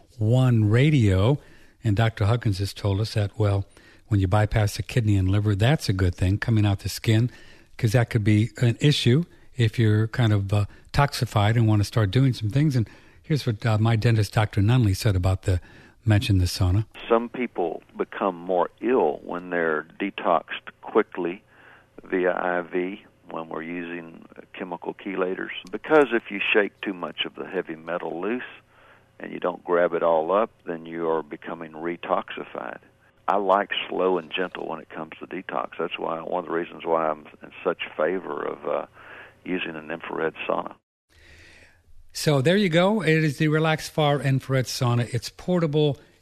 OneRadio, and Dr. Huggins has told us that, well, when you bypass the kidney and liver, that's a good thing coming out the skin, because that could be an issue if you're kind of toxified and want to start doing some things. And here's what my dentist, Dr. Nunley, said about the sauna. Some people become more ill when they're detoxed quickly via IV when we're using chemical chelators, because if you shake too much of the heavy metal loose and you don't grab it all up, then you are becoming retoxified. I like slow and gentle when it comes to detox. That's why one of the reasons why I'm in such favor of using an infrared sauna. So there you go. It is the RelaxFar infrared sauna. It's portable.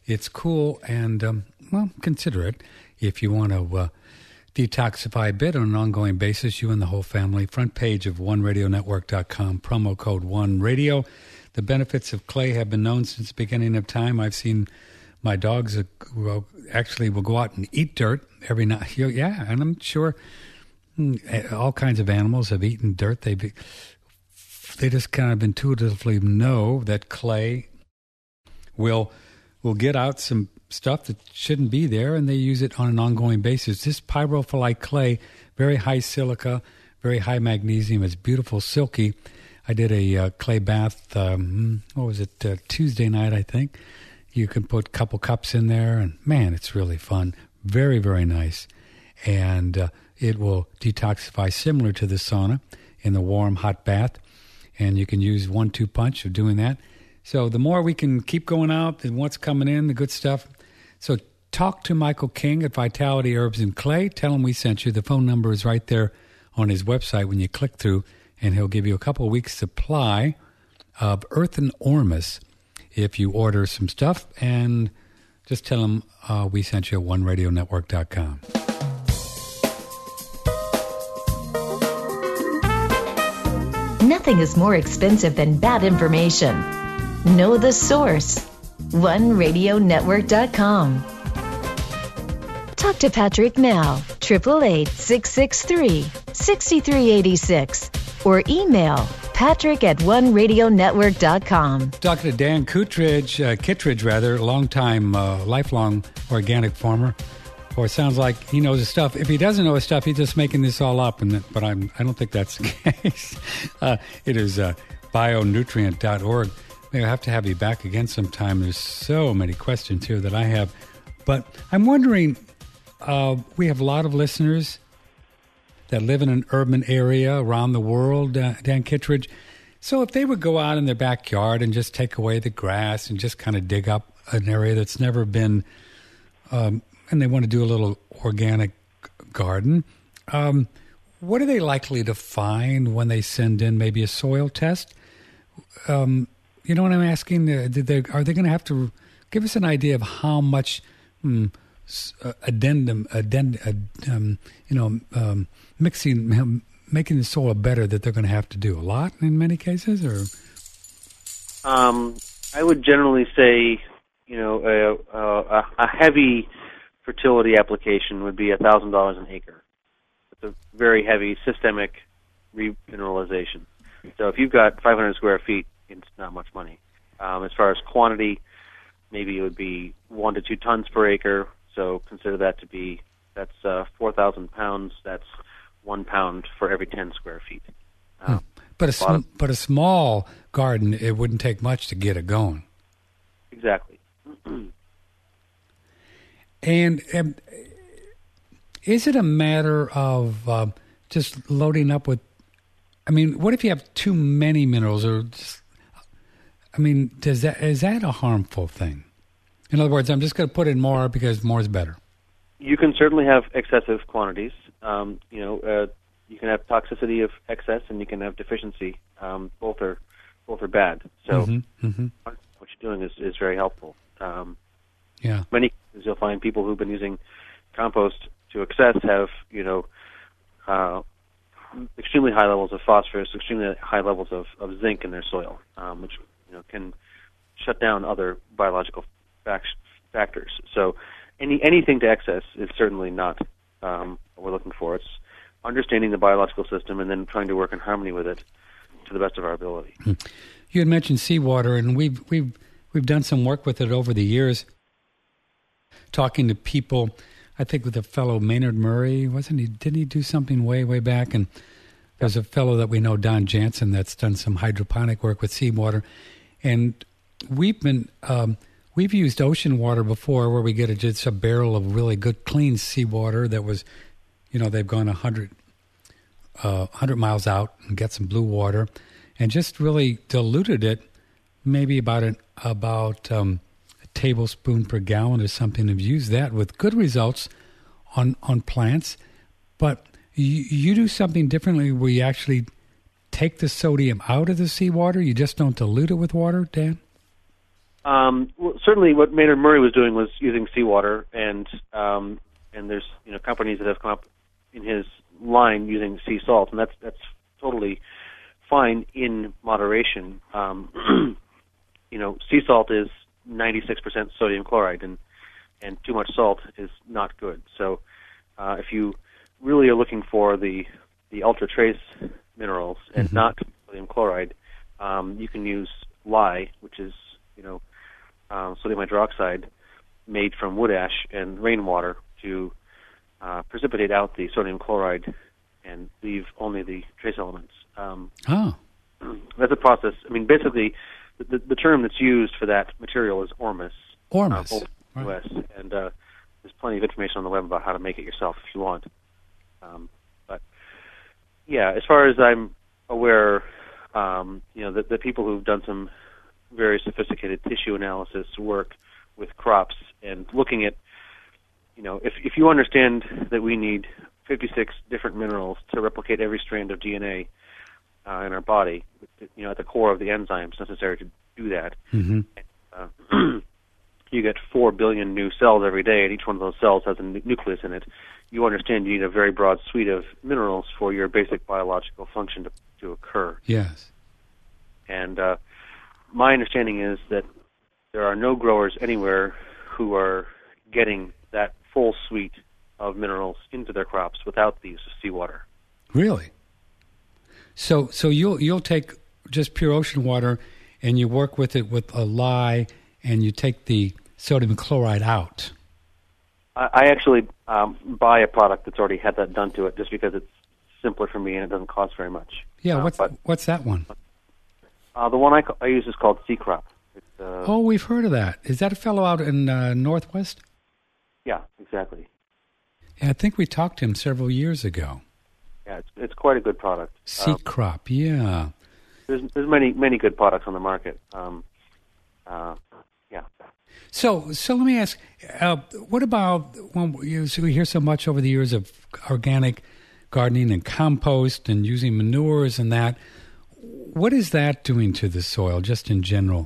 It's cool, and, consider it. If you want to detoxify a bit on an ongoing basis, you and the whole family, front page of OneRadioNetwork.com, promo code OneRadio. The benefits of clay have been known since the beginning of time. I've seen my dogs will go out and eat dirt every night. Yeah, and I'm sure all kinds of animals have eaten dirt. They just kind of intuitively know that clay will get out some stuff that shouldn't be there, and they use it on an ongoing basis. This pyrophyllite clay, very high silica, very high magnesium. It's beautiful, silky. I did a clay bath, Tuesday night, I think. You can put a couple cups in there, and man, it's really fun. Very, very nice. And it will detoxify similar to the sauna in the warm, hot bath. And you can use 1-2 punch of doing that. So the more we can keep going out and what's coming in, the good stuff. So talk to Michael King at Vitality Herbs and Clay. Tell him we sent you. The phone number is right there on his website when you click through, and he'll give you a couple of weeks' supply of Earth and Ormus if you order some stuff. And just tell him we sent you at OneRadioNetwork.com. Nothing is more expensive than bad information. Know the source. OneRadioNetwork.com. Talk to Patrick now. 888-663-6386. Or email patrick@OneRadioNetwork.com. Talking to Dan Kittredge, longtime, lifelong organic farmer. Or it sounds like he knows his stuff. If he doesn't know his stuff, he's just making this all up. But I don't think that's the case. It is bionutrient.org. Maybe I'll have to have you back again sometime. There's so many questions here that I have. But I'm wondering, we have a lot of listeners that live in an urban area around the world, Dan Kittredge. So if they would go out in their backyard and just take away the grass and just kind of dig up an area that's never been, and they want to do a little organic garden, what are they likely to find when they send in maybe a soil test? You know what I'm asking? Are they going to have to give us an idea of how much making the soil better that they're going to have to do? A lot in many cases, or? I would generally say, a heavy fertility application would be $1,000 an acre. It's a very heavy systemic remineralization. So if you've got 500 square feet, it's not much money. As far as quantity, maybe it would be 1 to 2 tons per acre. So consider that to be, that's 4,000 pounds. That's 1 pound for every 10 square feet. But a small garden, it wouldn't take much to get it going. Exactly. And is it a matter of just loading up with? I mean, what if you have too many minerals, or just, is that a harmful thing? In other words, I'm just going to put in more because more is better. You can certainly have excessive quantities. You can have toxicity of excess, and you can have deficiency. Both are bad. So what you're doing is very helpful. Many cases you'll find people who've been using compost to excess have extremely high levels of phosphorus, extremely high levels of zinc in their soil, which can shut down other biological factors. So anything to excess is certainly not what we're looking for. It's understanding the biological system and then trying to work in harmony with it to the best of our ability. You had mentioned seawater, and we've done some work with it over the years, talking to people. I think with a fellow Maynard Murray, wasn't he? Didn't he do something way back? And there's a fellow that we know, Don Jansen, that's done some hydroponic work with seawater. And we've used ocean water before, where we get just a barrel of really good, clean seawater that was, they've gone 100 miles out and get some blue water, and just really diluted it, maybe about a tablespoon per gallon or something. Have used that with good results on plants. But you do something differently where you actually take the sodium out of the seawater. You just don't dilute it with water, Dan? Well, certainly what Maynard Murray was doing was using seawater, and there's companies that have come up in his line using sea salt, and that's totally fine in moderation. Sea salt is 96% sodium chloride, and too much salt is not good. So if you really are looking for the ultra trace minerals and not sodium chloride, you can use lye, which is sodium hydroxide made from wood ash and rainwater to precipitate out the sodium chloride and leave only the trace elements. That's a process. I mean, basically, the term that's used for that material is ormus. Ormus. Right. And there's plenty of information on the web about how to make it yourself if you want. But yeah, as far as I'm aware, the people who've done some very sophisticated tissue analysis work with crops and looking at, if you understand that we need 56 different minerals to replicate every strand of DNA in our body, at the core of the enzymes necessary to do that, you get 4 billion new cells every day, and each one of those cells has a nucleus in it. You understand you need a very broad suite of minerals for your basic biological function to occur. Yes. And my understanding is that there are no growers anywhere who are getting that full suite of minerals into their crops without the use of seawater. Really? So you'll take just pure ocean water and you work with it with a lye and you take the sodium chloride out. I actually buy a product that's already had that done to it just because it's simpler for me and it doesn't cost very much. Yeah, what's that one? The one I use is called Sea Crop. We've heard of that. Is that a fellow out in Northwest? Yeah, exactly. Yeah, I think we talked to him several years ago. Yeah, it's quite a good product. Sea Crop, yeah. There's many good products on the market. Yeah. So let me ask, what about when we hear so much over the years of organic gardening and compost and using manures and that? What is that doing to the soil, just in general?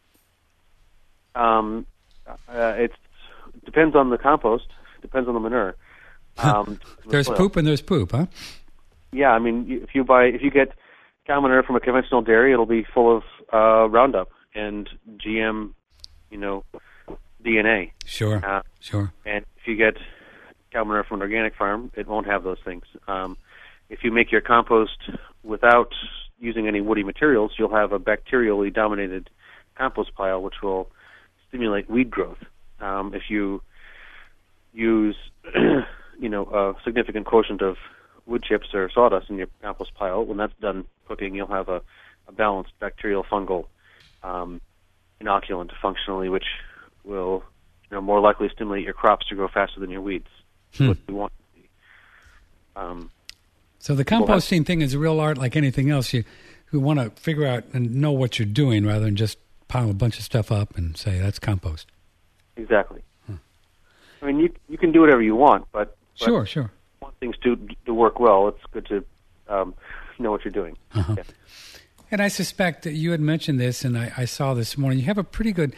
It depends on the compost. Depends on the manure. There's poop and there's poop, huh? Yeah, I mean, if you get cow manure from a conventional dairy, it'll be full of Roundup and GM, DNA. Sure, sure. And if you get cow manure from an organic farm, it won't have those things. If you make your compost without using any woody materials, you'll have a bacterially dominated compost pile, which will stimulate weed growth. If you use, a significant quotient of wood chips or sawdust in your compost pile, when that's done cooking, you'll have a balanced bacterial fungal inoculant functionally, which will more likely stimulate your crops to grow faster than your weeds. What we want to see. So the composting thing is a real art like anything else. You want to figure out and know what you're doing rather than just pile a bunch of stuff up and say that's compost. Exactly. I mean, you can do whatever you want, but sure. Want things to work well, it's good to know what you're doing. Uh-huh. Yeah. And I suspect that you had mentioned this, and I saw this morning, you have a pretty good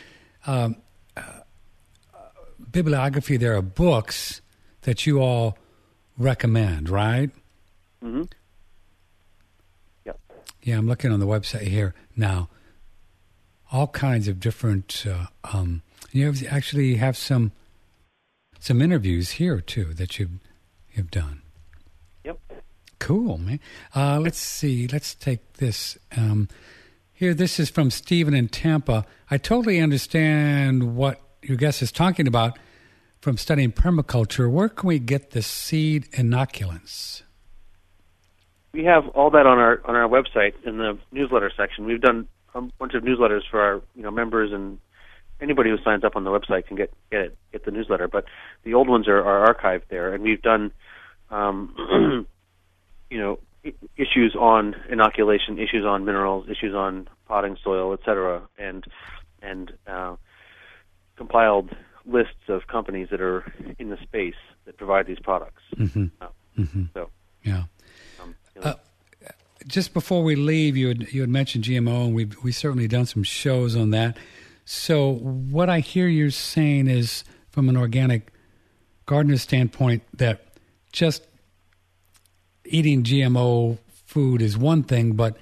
bibliography there of books that you all recommend, right? Mm-hmm. Yep. Yeah, I'm looking on the website here now. All kinds of different. You actually have some interviews here too that you've done. Yep. Cool, man. Let's see. Let's take this. Here, this is from Stephen in Tampa. I totally understand what your guest is talking about from studying permaculture. Where can we get the seed inoculants? We have all that on our website in the newsletter section. We've done a bunch of newsletters for our members, and anybody who signs up on the website can get the newsletter. But the old ones are archived there, and we've done issues on inoculation, issues on minerals, issues on potting soil, etc., and compiled lists of companies that are in the space that provide these products. So, yeah. Just before we leave, you had mentioned GMO, and we've certainly done some shows on that. So what I hear you're saying is, from an organic gardener standpoint, that just eating GMO food is one thing, but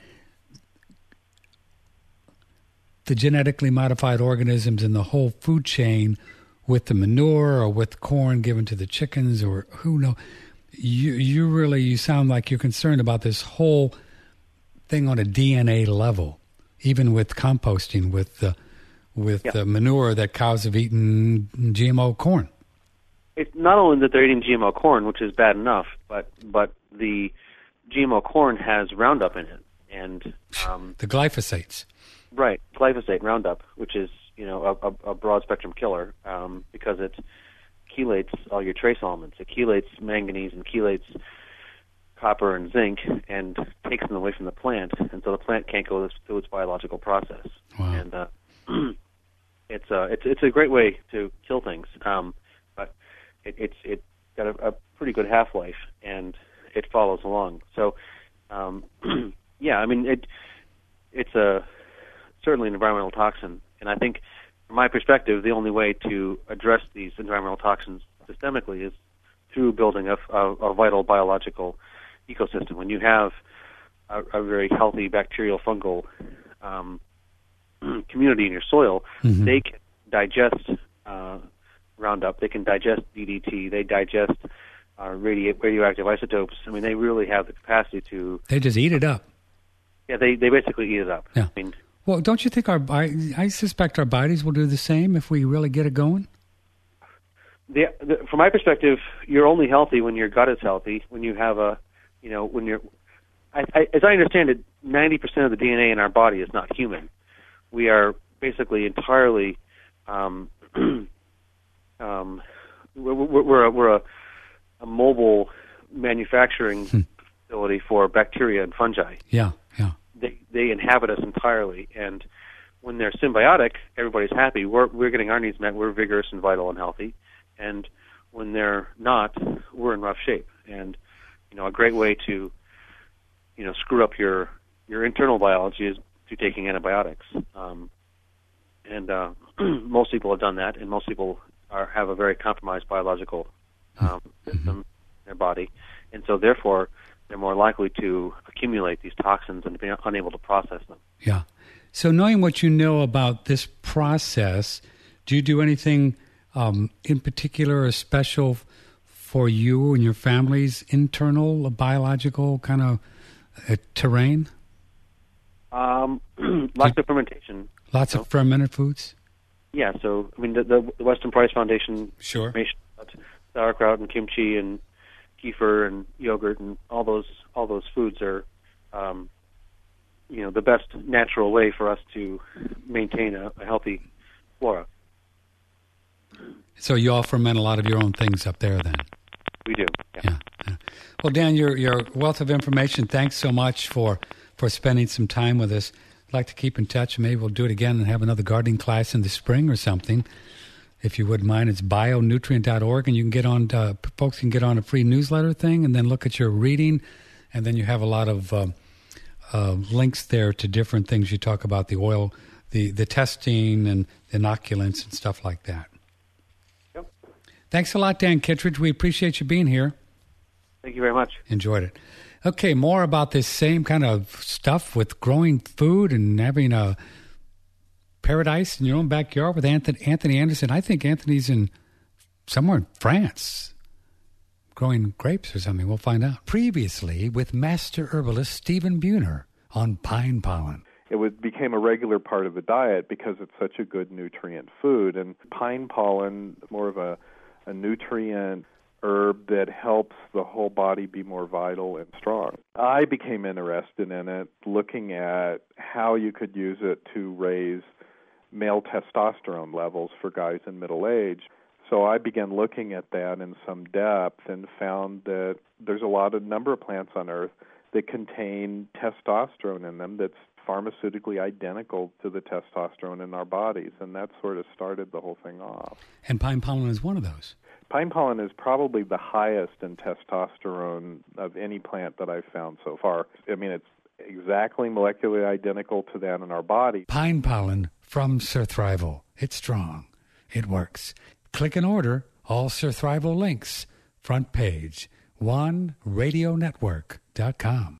the genetically modified organisms in the whole food chain, with the manure or with corn given to the chickens or who knows, you sound like you're concerned about this whole thing on a DNA level, even with composting, with the manure that cows have eaten GMO corn. It's not only that they're eating GMO corn, which is bad enough, but the GMO corn has Roundup in it, and the glyphosates. Right, glyphosate, Roundup, which is a broad spectrum killer because it chelates all your trace elements. It chelates manganese and chelates copper and zinc and takes them away from the plant, and so the plant can't go through its biological process. Wow. And it's a great way to kill things, but it's got a pretty good half-life, and it follows along. So, yeah, I mean, it's certainly an environmental toxin, and I think, from my perspective, the only way to address these environmental toxins systemically is through building a vital biological ecosystem. When you have a very healthy bacterial fungal community in your soil, mm-hmm. they can digest Roundup, they can digest DDT, they digest radioactive isotopes. I mean, they really have the capacity to... They just eat it up. Yeah, they basically eat it up. Yeah. I mean, well, don't you think I suspect our bodies will do the same if we really get it going? From my perspective, you're only healthy when your gut is healthy, when you have when you're... as I understand it, 90% of the DNA in our body is not human. We are basically entirely... we're a mobile manufacturing facility for bacteria and fungi. Yeah. They inhabit us entirely, and when they're symbiotic, everybody's happy. We're getting our needs met. We're vigorous and vital and healthy, and when they're not, we're in rough shape. And a great way to screw up your internal biology is through taking antibiotics. And most people have done that, and most people have a very compromised biological system in their body, and so therefore they're more likely to accumulate these toxins and be unable to process them. Yeah. So knowing what you know about this process, do you do anything in particular or special for you and your family's internal biological kind of terrain? Lots of fermentation. Lots of fermented foods? Yeah, so I mean the Weston Price Foundation sure. information about sauerkraut and kimchi and kefir and yogurt and all those foods are the best natural way for us to maintain a healthy flora. So you all ferment a lot of your own things up there then? We do. Yeah. Well, Dan, your wealth of information, thanks so much for spending some time with us. I'd like to keep in touch. Maybe we'll do it again and have another gardening class in the spring or something. If you wouldn't mind, it's bionutrient.org, and you can get on. Folks can get on a free newsletter thing, and then look at your reading, and then you have a lot of links there to different things. You talk about the oil, the testing, and inoculants and stuff like that. Yep. Thanks a lot, Dan Kittredge. We appreciate you being here. Thank you very much. Enjoyed it. Okay, more about this same kind of stuff with growing food and having a paradise in your own backyard with Anthony Anderson. I think Anthony's somewhere in France growing grapes or something. We'll find out. Previously with master herbalist Stephen Buhner on pine pollen. It became a regular part of the diet because it's such a good nutrient food. And pine pollen, more of a nutrient herb that helps the whole body be more vital and strong. I became interested in it, looking at how you could use it to raise male testosterone levels for guys in middle age. So I began looking at that in some depth and found that there's a number of plants on Earth that contain testosterone in them that's pharmaceutically identical to the testosterone in our bodies, and that sort of started the whole thing off. And pine pollen is one of those. Pine pollen is probably the highest in testosterone of any plant that I've found so far. I mean, it's exactly molecularly identical to that in our body. Pine pollen from Surthrival. It's strong. It works. Click and order all Surthrival links. Front page, oneradionetwork.com.